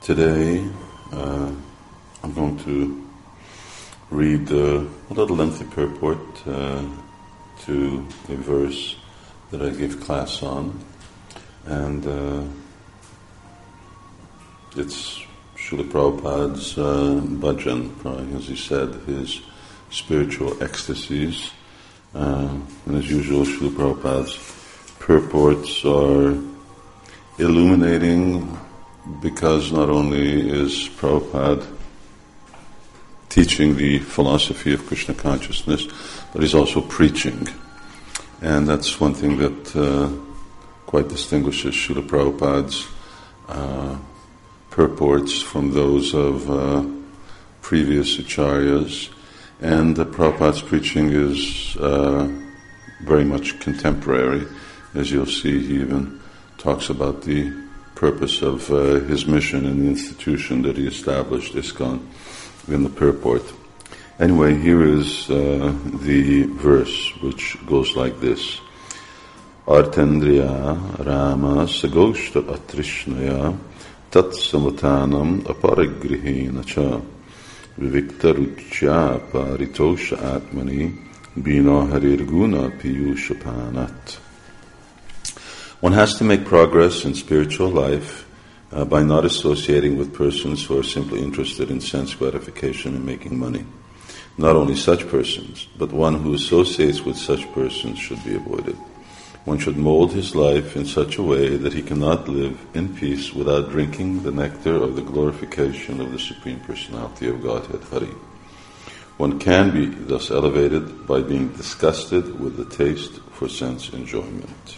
Today, I'm going to read a little lengthy purport to a verse that I gave class on, and it's Srila Prabhupada's bhajan, as he said, his spiritual ecstasies. And as usual, Srila Prabhupada's purports are illuminating, because not only is Prabhupada teaching the philosophy of Krishna consciousness, but he's also preaching. And that's one thing that quite distinguishes Srila Prabhupada's purports from those of previous acharyas. And Prabhupada's preaching is very much contemporary. As you'll see, he even talks about the purpose of his mission and the institution that he established, ISKCON, in the purport. Anyway, here is the verse, which goes like this. Artendriya Rama Sagoshta Atrishnaya Tat Samatanam Aparigrihena Cha Vivikta Ruchya Paritosha Atmani Bina Harirguna Piyushapanat. One has to make progress in spiritual life by not associating with persons who are simply interested in sense gratification and making money. Not only such persons, but one who associates with such persons should be avoided. One should mold his life in such a way that he cannot live in peace without drinking the nectar of the glorification of the Supreme Personality of Godhead, Hari. One can be thus elevated by being disgusted with the taste for sense enjoyment.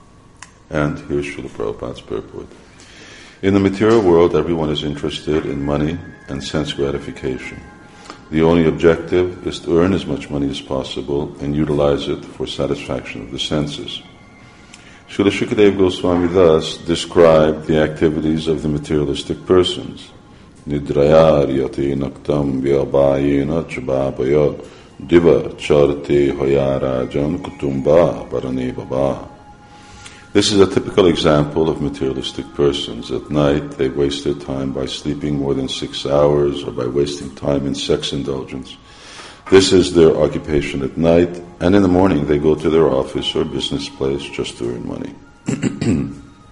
And here's Srila Prabhupada's purport. In the material world, everyone is interested in money and sense gratification. The only objective is to earn as much money as possible and utilize it for satisfaction of the senses. Srila Shukadeva Goswami thus described the activities of the materialistic persons. Nidraya riyate naktam vyabhayena chababaya diva charte hoyarajan kutumba parane baba. This is a typical example of materialistic persons. At night, they waste their time by sleeping more than 6 hours or by wasting time in sex indulgence. This is their occupation at night, and in the morning they go to their office or business place just to earn money.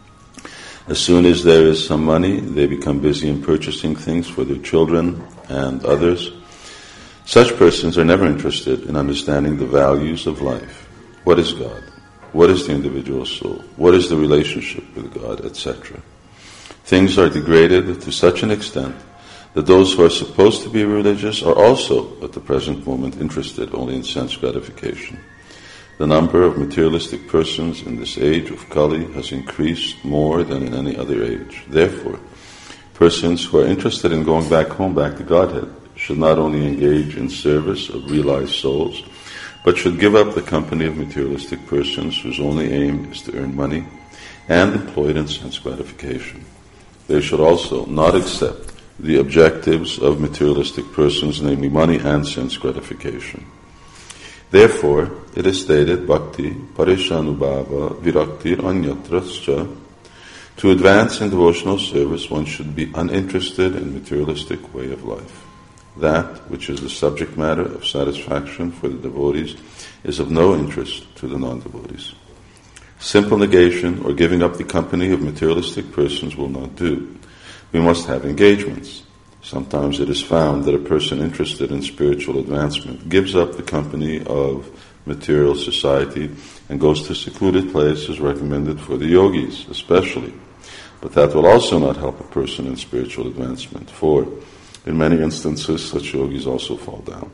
As soon as there is some money, they become busy in purchasing things for their children and others. Such persons are never interested in understanding the values of life. What is God? What is the individual soul? What is the relationship with God, etc.? Things are degraded to such an extent that those who are supposed to be religious are also, at the present moment, interested only in sense gratification. The number of materialistic persons in this age of Kali has increased more than in any other age. Therefore, persons who are interested in going back home, back to Godhead, should not only engage in service of realized souls, but should give up the company of materialistic persons whose only aim is to earn money and employ it in sense gratification. They should also not accept the objectives of materialistic persons, namely money and sense gratification. Therefore, it is stated, Bhakti, Parishanubhava, Viraktir, Anyatrascha. To advance in devotional service, one should be uninterested in materialistic way of life. That which is the subject matter of satisfaction for the devotees is of no interest to the non-devotees. Simple negation or giving up the company of materialistic persons will not do. We must have engagements. Sometimes it is found that a person interested in spiritual advancement gives up the company of material society and goes to secluded places recommended for the yogis, especially. But that will also not help a person in spiritual advancement, for in many instances, such yogis also fall down.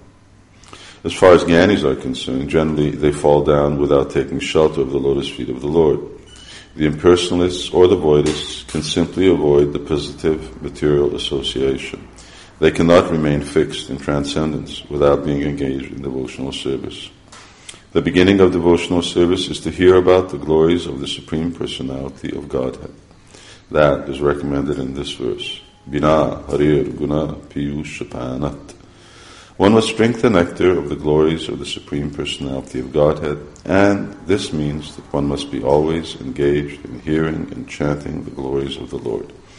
As far as jnanis are concerned, generally they fall down without taking shelter of the lotus feet of the Lord. The impersonalists or the voidists can simply avoid the positive material association. They cannot remain fixed in transcendence without being engaged in devotional service. The beginning of devotional service is to hear about the glories of the Supreme Personality of Godhead. That is recommended in this verse. Bina harir guna piyushapanat. One must drink the nectar of the glories of the Supreme Personality of Godhead, and this means that one must be always engaged in hearing and chanting the glories of the Lord.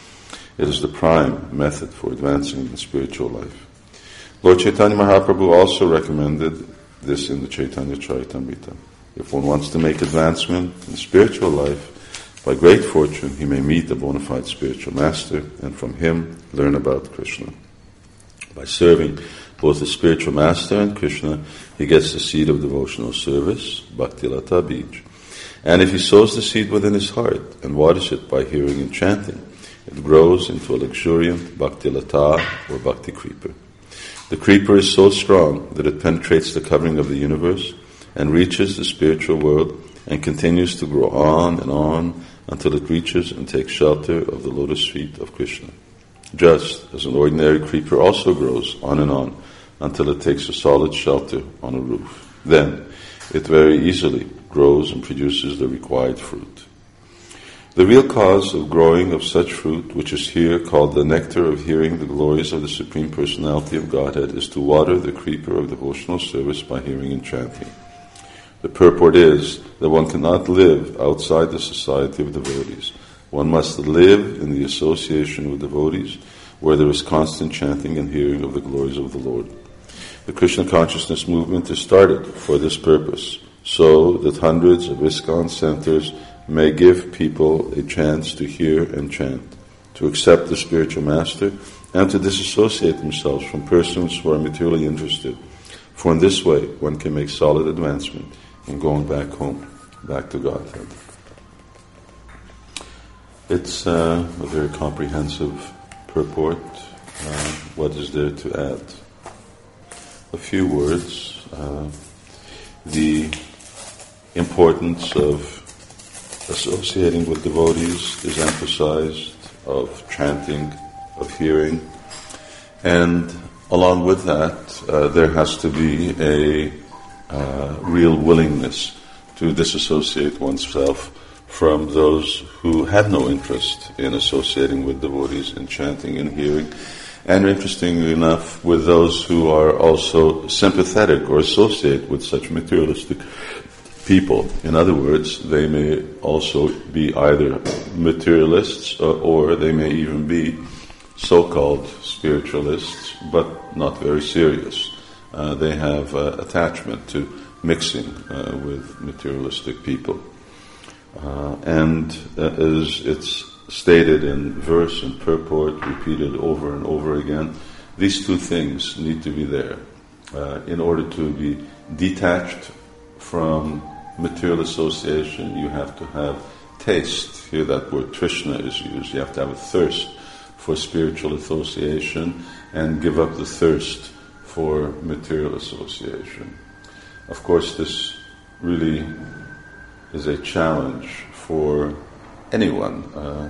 It is the prime method for advancing in spiritual life. Lord Chaitanya Mahaprabhu also recommended this in the Chaitanya Charitamrita. If one wants to make advancement in spiritual life, by great fortune he may meet a bona fide spiritual master and from him learn about Krishna. By serving both the spiritual master and Krishna, he gets the seed of devotional service, Bhakti Lata Bij. And if he sows the seed within his heart and waters it by hearing and chanting, it grows into a luxuriant Bhakti Lata or Bhakti creeper. The creeper is so strong that it penetrates the covering of the universe and reaches the spiritual world and continues to grow on and on until it reaches and takes shelter of the lotus feet of Krishna. Just as an ordinary creeper also grows on and on until it takes a solid shelter on a roof. Then it very easily grows and produces the required fruit. The real cause of growing of such fruit, which is here called the nectar of hearing the glories of the Supreme Personality of Godhead, is to water the creeper of devotional service by hearing and chanting. The purport is that one cannot live outside the society of devotees. One must live in the association with devotees, where there is constant chanting and hearing of the glories of the Lord. The Krishna consciousness movement is started for this purpose, so that hundreds of ISKCON centers may give people a chance to hear and chant, to accept the spiritual master, and to disassociate themselves from persons who are materially interested. For in this way, one can make solid advancement in going back home, back to Godhead. It's a very comprehensive purport. What is there to add? A few words. The importance of associating with devotees is emphasized, of chanting, of hearing, and along with that, there has to be a real willingness to disassociate oneself from those who have no interest in associating with devotees, in chanting and hearing, and interestingly enough, with those who are also sympathetic or associate with such materialistic people. In other words, they may also be either materialists or they may even be so-called spiritualists, but not very serious. They have attachment to mixing with materialistic people. And as it's stated in verse and purport, repeated over and over again, these two things need to be there. In order to be detached from material association, you have to have taste. Here that word Trishna is used. You have to have a thirst for spiritual association and give up the thirst for material association. Of course, this really is a challenge for anyone,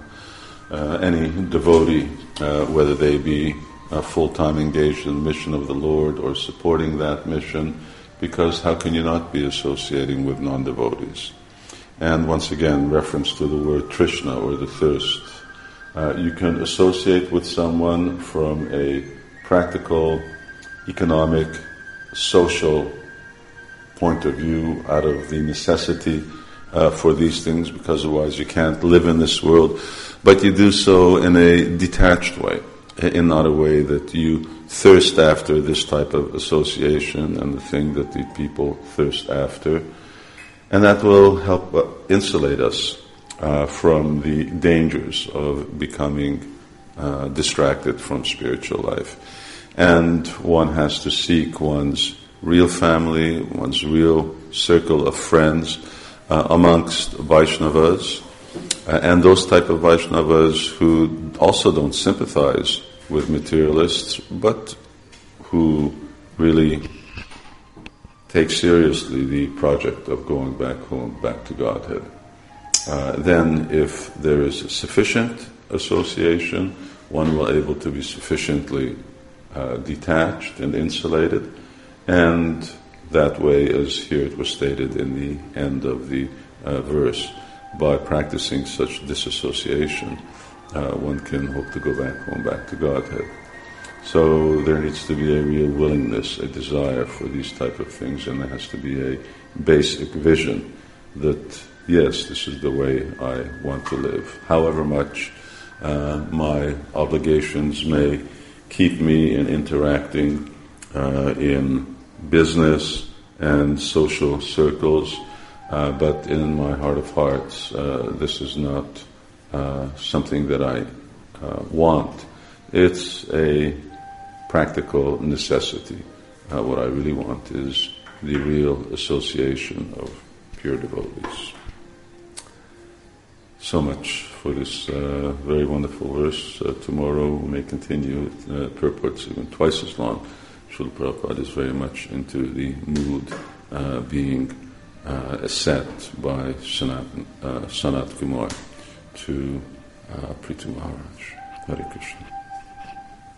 any devotee, whether they be full-time engaged in the mission of the Lord or supporting that mission, because how can you not be associating with non-devotees? And once again, reference to the word Trishna, or the thirst. You can associate with someone from a practical, economic, social point of view, out of the necessity for these things, because otherwise you can't live in this world, but you do so in a detached way, in not a way that you thirst after this type of association and the thing that the people thirst after, and that will help insulate us from the dangers of becoming distracted from spiritual life. And one has to seek one's real family, one's real circle of friends amongst Vaishnavas, and those type of Vaishnavas who also don't sympathize with materialists, but who really take seriously the project of going back home, back to Godhead. Then if there is sufficient association, one will be able to be sufficiently detached and insulated, and that way, as here it was stated in the end of the verse, by practicing such disassociation, one can hope to go back home, back to Godhead. So there needs to be a real willingness, a desire for these type of things, and there has to be a basic vision that, yes, this is the way I want to live. However much My obligations may keep me in interacting in business and social circles, but in my heart of hearts, this is not something that I want. It's a practical necessity. What I really want is the real association of pure devotees. So much for this very wonderful verse. Tomorrow we may continue. Purport's even twice as long. Srila Prabhupada is very much into the mood being set by Sanat Kumar to Prithu Maharaj. Hare Krishna.